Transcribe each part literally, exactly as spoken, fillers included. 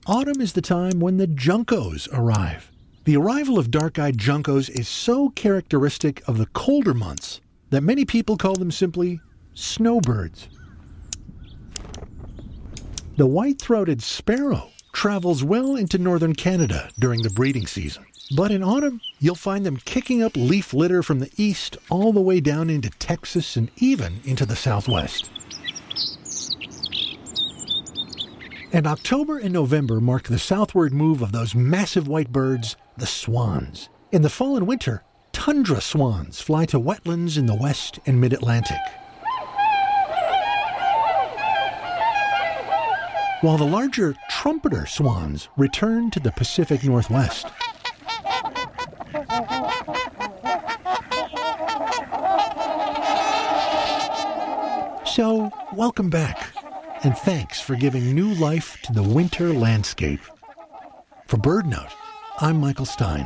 Autumn is the time when the juncos arrive. The arrival of dark-eyed juncos is so characteristic of the colder months that many people call them simply snowbirds. The white-throated sparrow travels well into northern Canada during the breeding season. But in autumn, you'll find them kicking up leaf litter from the east all the way down into Texas and even into the southwest. And October and November mark the southward move of those massive white birds, the swans. In the fall and winter, tundra swans fly to wetlands in the west and mid-Atlantic, while the larger trumpeter swans return to the Pacific Northwest. So, welcome back, and thanks for giving new life to the winter landscape. For BirdNote, I'm Michael Stein.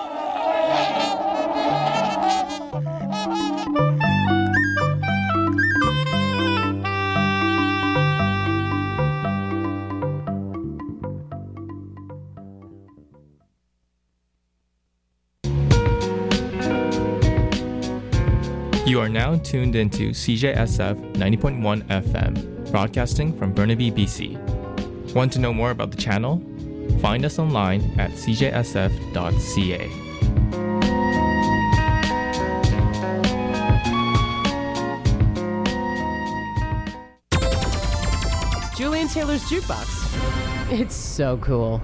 You are now tuned into C J S F ninety point one F M, broadcasting from Burnaby, B C. Want to know more about the channel? Find us online at c j s f dot c a. Julian Taylor's Jukebox. It's so cool.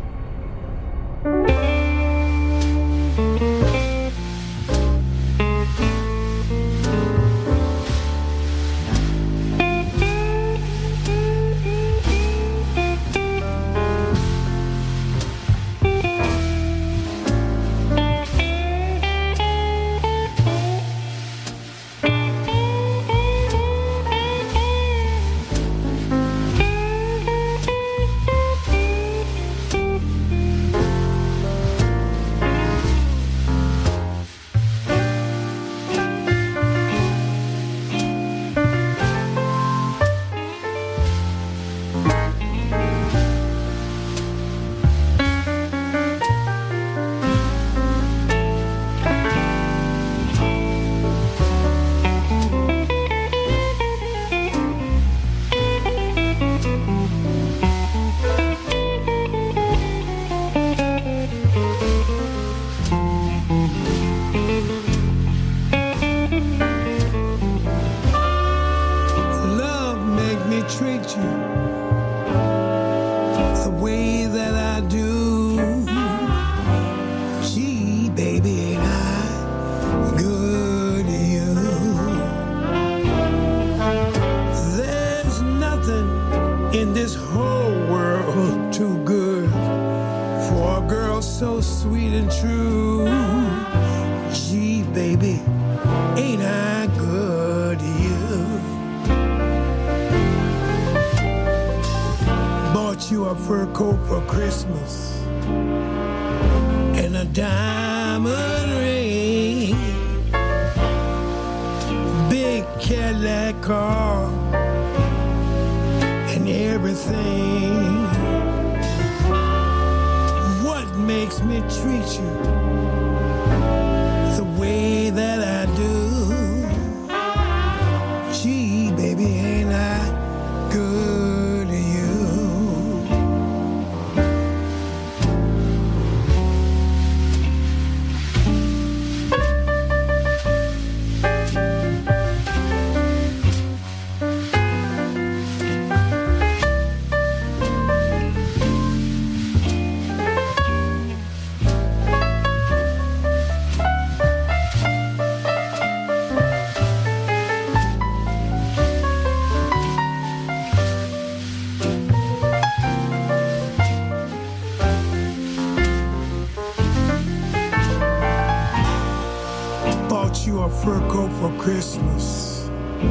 Fur coat for Christmas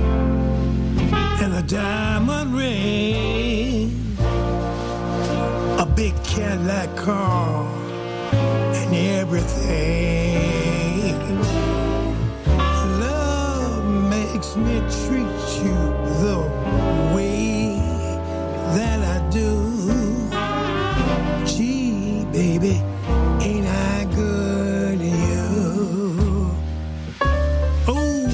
and a diamond ring, a big Cadillac car and everything. Love makes me treat you the way that I do. baby, ain't I good to you? Oh,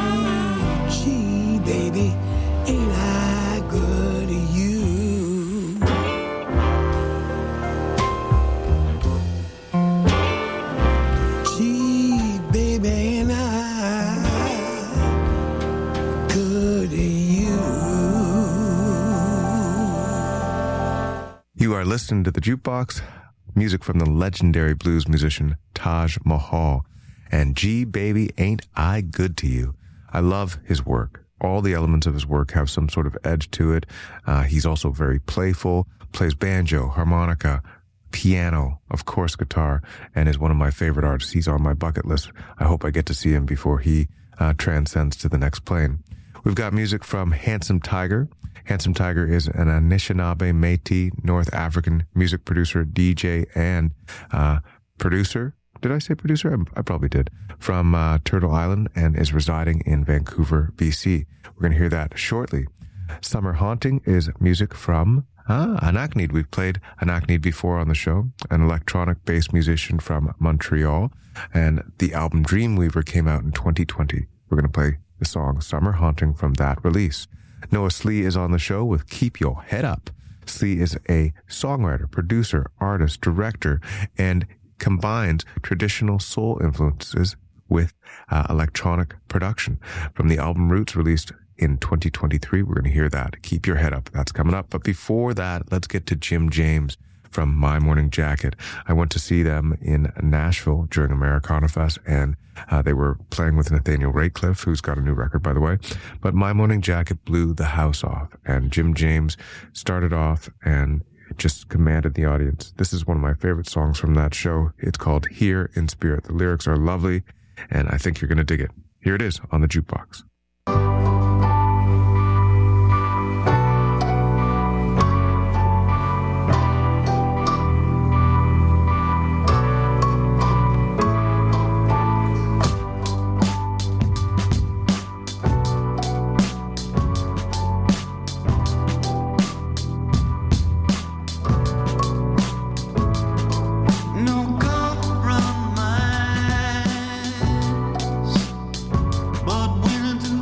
gee, baby, ain't I good to you? Gee, baby, ain't I good to you? You are listening to The Jukebox, music from the legendary blues musician Taj Mahal, and Gee Baby Ain't I Good to You. I love his work. All the elements of his work have some sort of edge to it. Uh, he's also very playful, plays banjo, harmonica, piano, of course guitar, and is one of my favorite artists. He's on my bucket list. I hope I get to see him before he uh, transcends to the next plane. We've got music from Handsome Tiger. Handsome Tiger is an Anishinaabe Métis North African music producer, D J, and uh, producer. Did I say producer? I, I probably did. From uh, Turtle Island, and is residing in Vancouver, B C. We're going to hear that shortly. Summer Haunting is music from ah, Anakneed. We've played Anakneed before on the show, an electronic-based musician from Montreal. And the album Dreamweaver came out in twenty twenty. We're going to play the song Summer Haunting from that release. Noah Slee is on the show with Keep Your Head Up. Slee is a songwriter, producer, artist, director, and combines traditional soul influences with uh, electronic production. From the album Roots, released in twenty twenty-three, we're going to hear that. Keep Your Head Up. That's coming up. But before that, let's get to Jim James from My Morning Jacket. I went to see them in Nashville during Americana Fest, and uh, they were playing with Nathaniel Ratcliffe, who's got a new record, by the way. But My Morning Jacket blew the house off, and Jim James started off and just commanded the audience. This is one of my favorite songs from that show. It's called Here in Spirit. The lyrics are lovely, and I think you're going to dig it. Here it is on The Jukebox. But willing to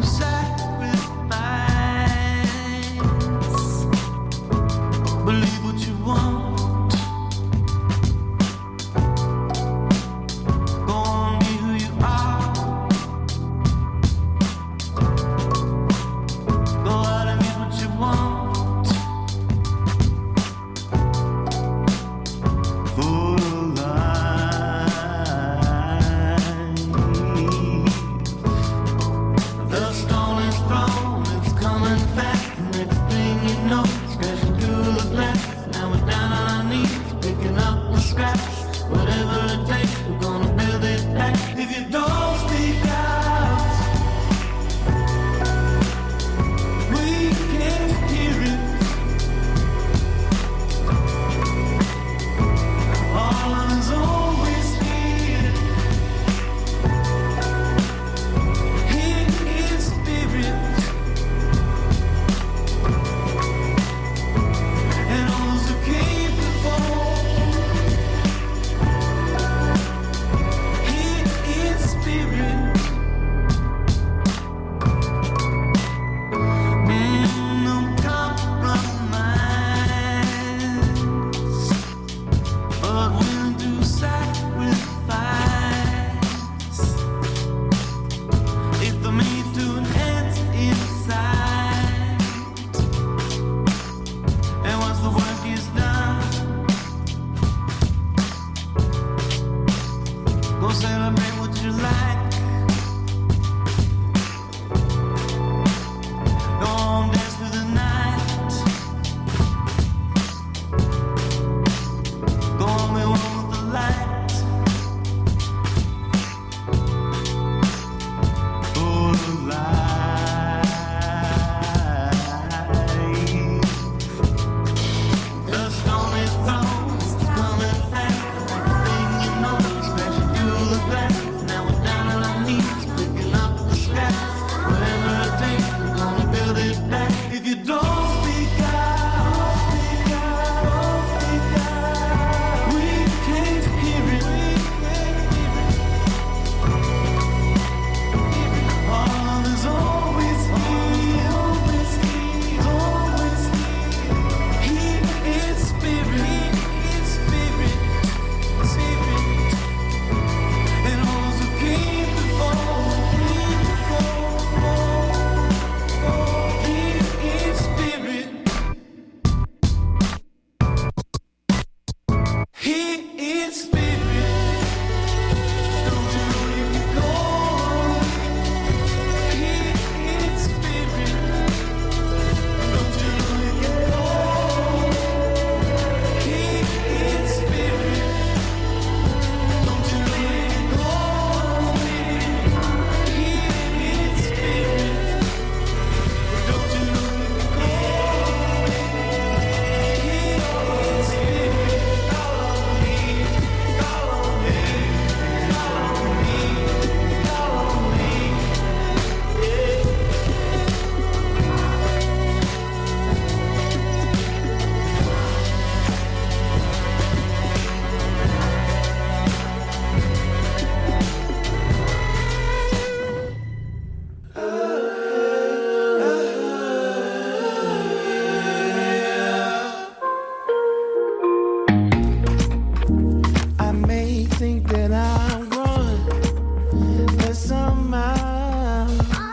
think that I'm growing, but somehow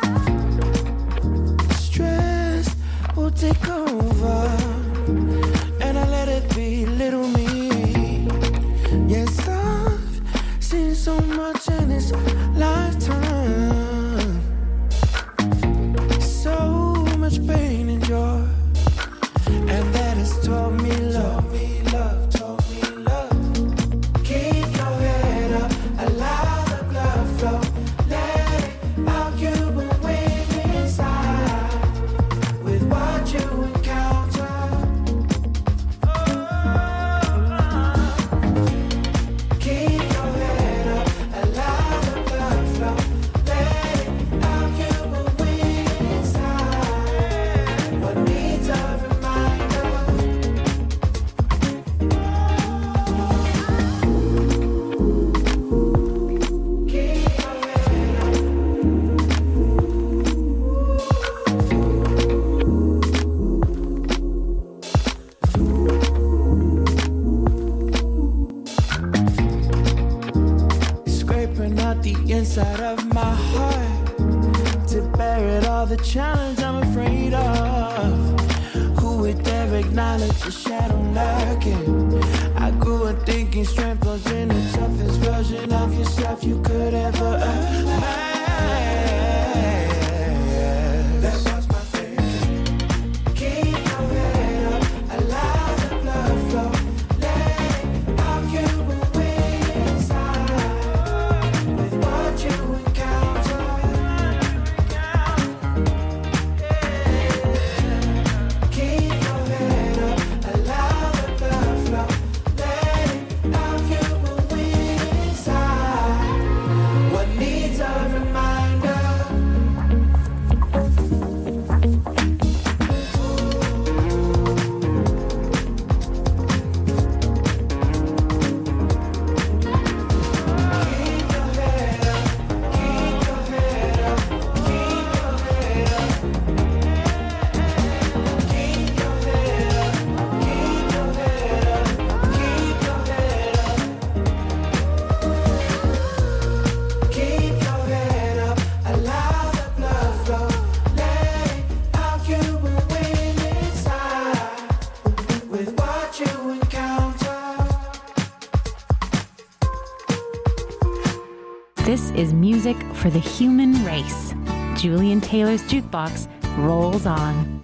stress will take over, and I let it be little me. Yes, I've seen so much in this lifetime, so much pain and joy, and that has taught me love. Inside of my heart to bear it all, the challenge I'm afraid of. Who would dare acknowledge the shadow lurking? I grew up thinking strength was in the toughest version of yourself you could ever imagine. That was my thinking. Keep your head up, allow the blood flow. Let it out you away inside. With what you encounter, keep your head up, allow the blood flow. Let it out you away inside. What needs a reminder? Keep your head up, keep your head up, keep your head up. Keep your head up, keep your head up, keep your head up. Keep your head up, allow the blood flow. Let it out you away inside. With what you encounter. This is music for the human race. Julian Taylor's Jukebox rolls on.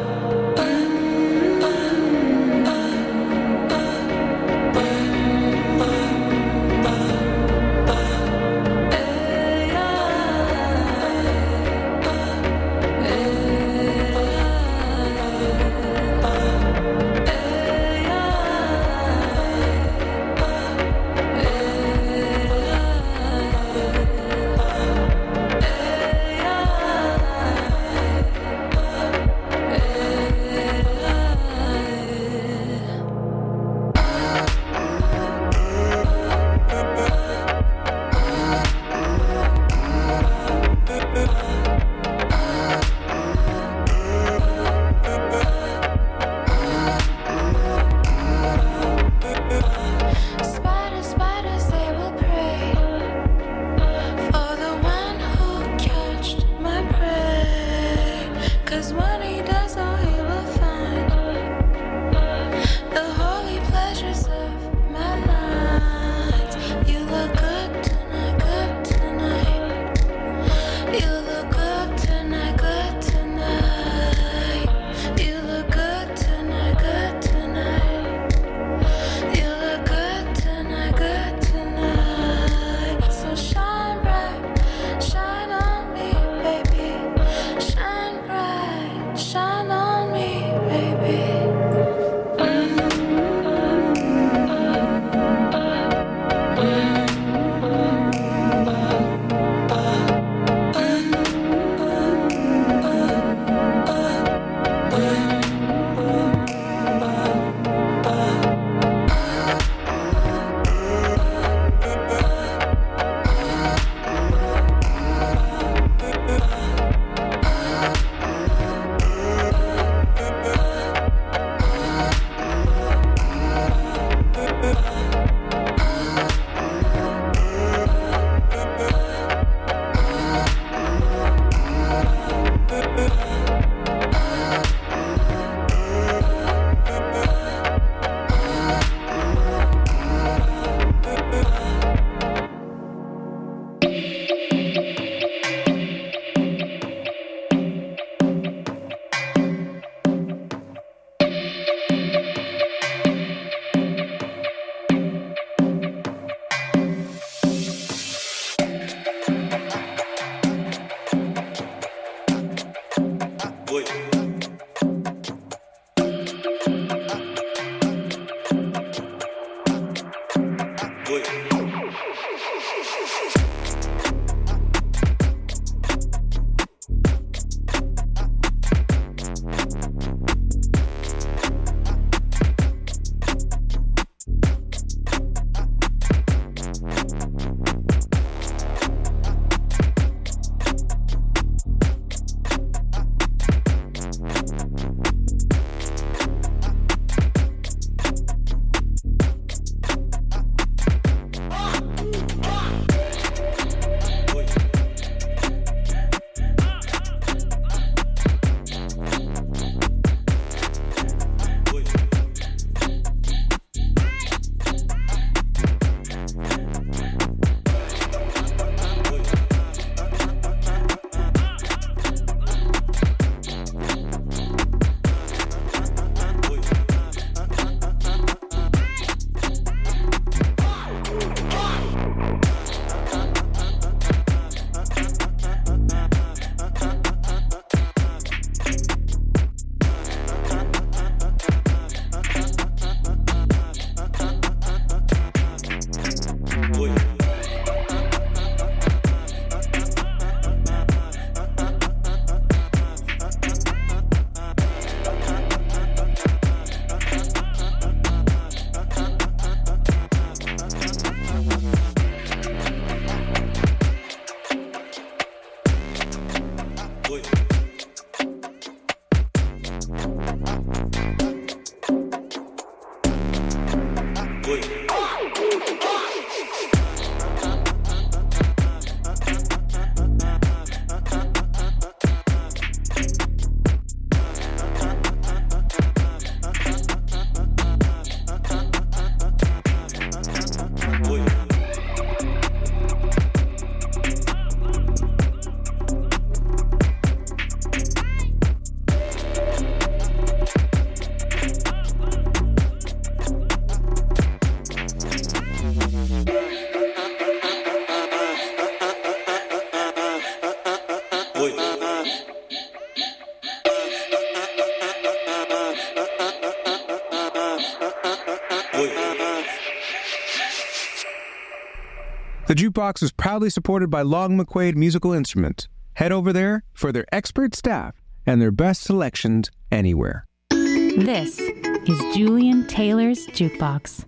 Keep The Jukebox is proudly supported by Long McQuaid Musical Instruments. Head over there for their expert staff and their best selections anywhere. This is Julian Taylor's Jukebox.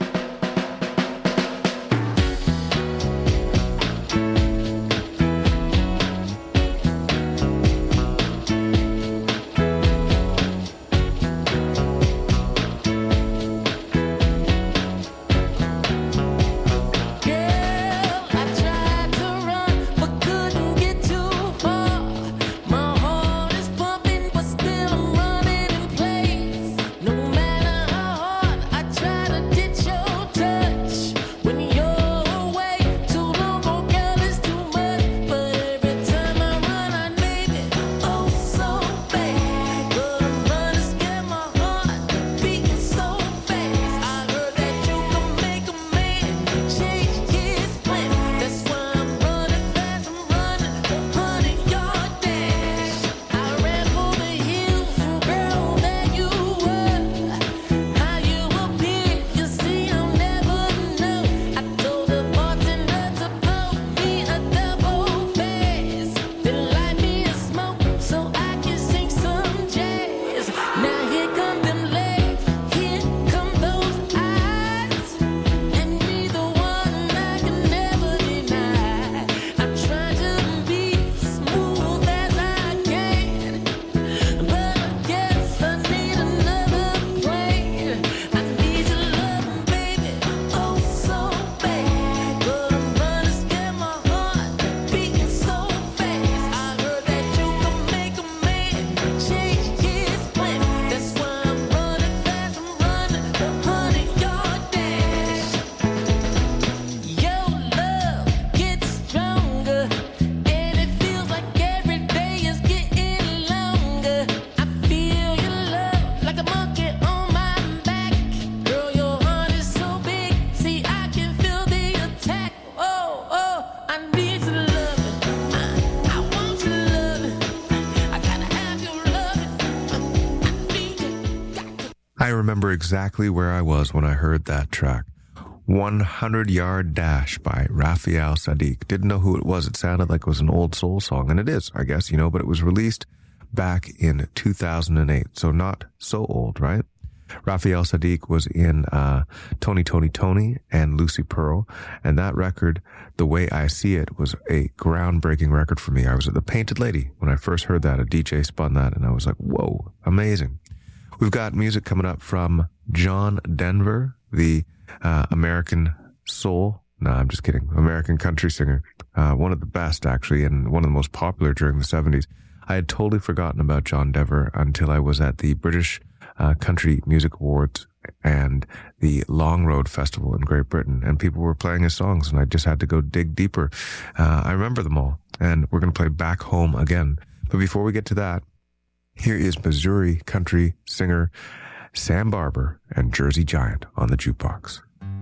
I remember exactly where I was when I heard that track. one hundred yard Dash by Raphael Saadiq. Didn't know who it was. It sounded like it was an old soul song, and it is, I guess, you know, but it was released back in two thousand eight, so not so old, right? Raphael Saadiq was in uh Tony, Tony, Tony and Lucy Pearl, and that record, The Way I See It, was a groundbreaking record for me. I was at the Painted Lady when I first heard that. A D J spun that, and I was like, whoa, amazing. We've got music coming up from John Denver, the uh, American soul, no, I'm just kidding, American country singer, uh, one of the best, actually, and one of the most popular during the seventies. I had totally forgotten about John Denver until I was at the British uh, Country Music Awards and the Long Road Festival in Great Britain, and people were playing his songs, and I just had to go dig deeper. Uh, I remember them all, and we're going to play Back Home again. But before we get to that, here is Missouri country singer Sam Barber and Jersey Giant on the Jukebox.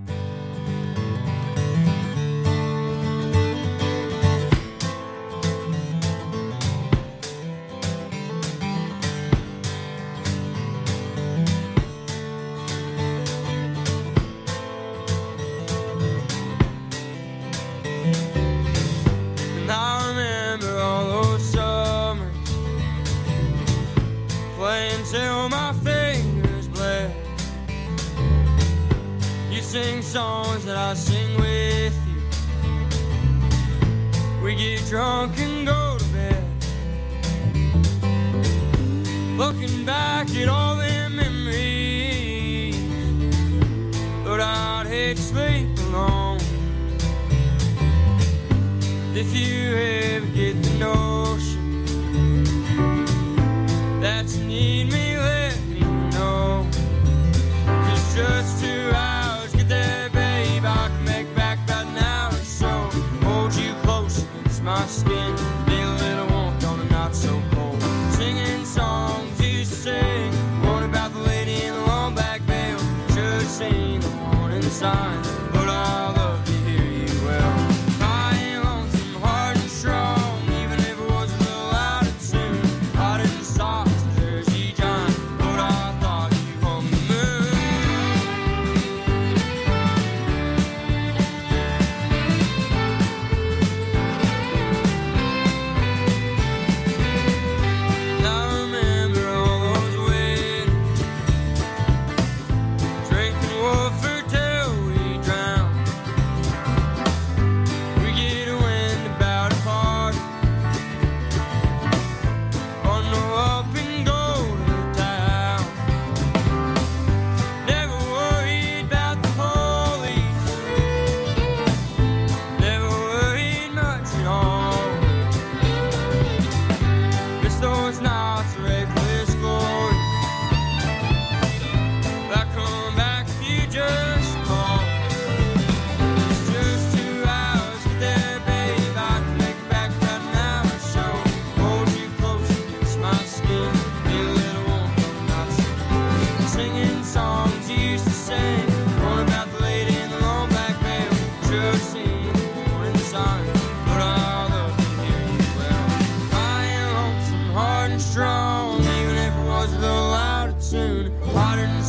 And I remember all those summers playing till my fingers bled. You sing songs that I sing with you. We get drunk and go to bed. Looking back at all them memories, but I'd hate to sleep alone. If you ever get the notion that you need me, let me know. 'Cause just two hours, get there, babe, I can make back about an hour or so. Hold you close against my skin, be a little warmth on a not so cold. Singing songs you sing, one about the lady in the long black veil. Should've seen the warning signs, but I love to hear you well.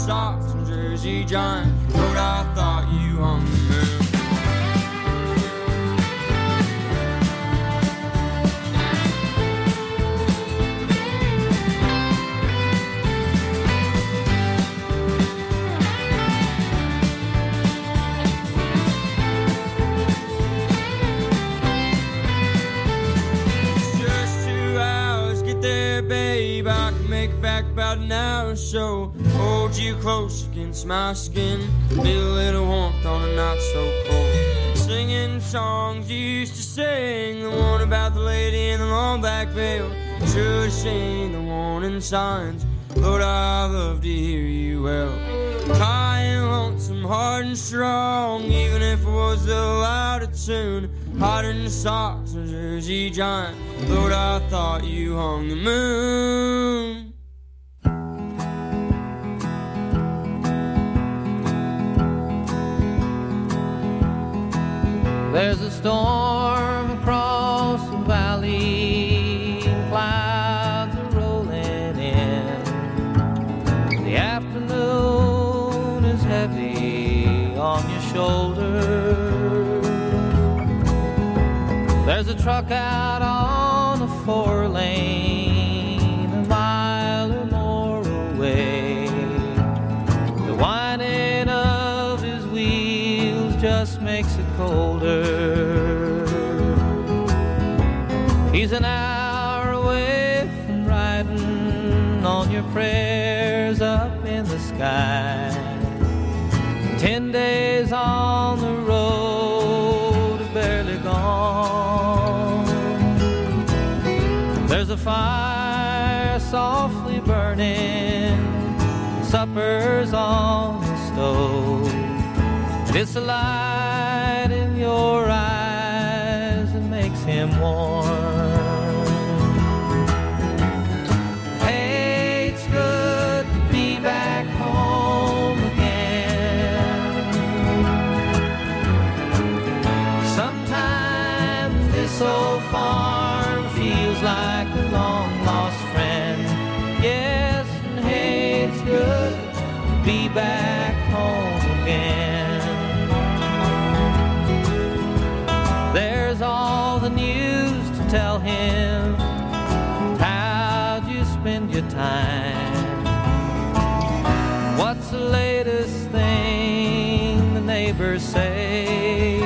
socks and Jersey Giant. Lord, I thought you hung the moon. Babe, I can make it back about an hour or so. Hold you close against my skin, feel a little warmth on a not so cold. Singing songs you used to sing, the one about the lady in the long black veil. Should have seen the warning signs. Lord, I love to hear you well. High and lonesome, hard and strong, even if it was the louder tune. Hotter than socks and Jersey Giant. Lord, I thought you hung the moon. There's a storm across the valley, clouds are rolling in. The afternoon is heavy on your shoulders. There's a truck out on a four lane, a mile or more away. The whining of his wheels just makes it colder. He's an hour away from riding on your prayers up in the sky. Ten days on the road, barely gone. There's a fire softly burning, supper's on the stove. And it's the light in your eyes that makes him warm. Hey, it's good to be back home again. Sometimes this old farm feels like a long-lost friend. Yes, and hey, it's good to be back home again. There's all the news to tell him. How'd you spend your time? What's the latest thing the neighbors say?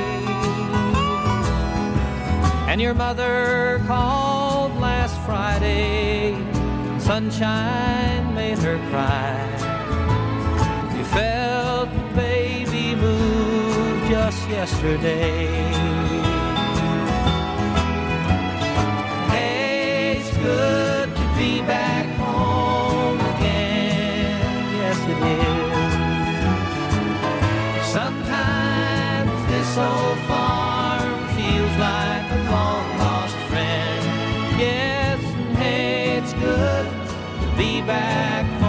And your mother called last Friday. Sunshine made her cry. You felt the baby move just yesterday. Hey, it's good to be back home again. Yes, it is. Sometimes this old farm feels like a long-lost friend. Yes, and hey, it's good to be back home.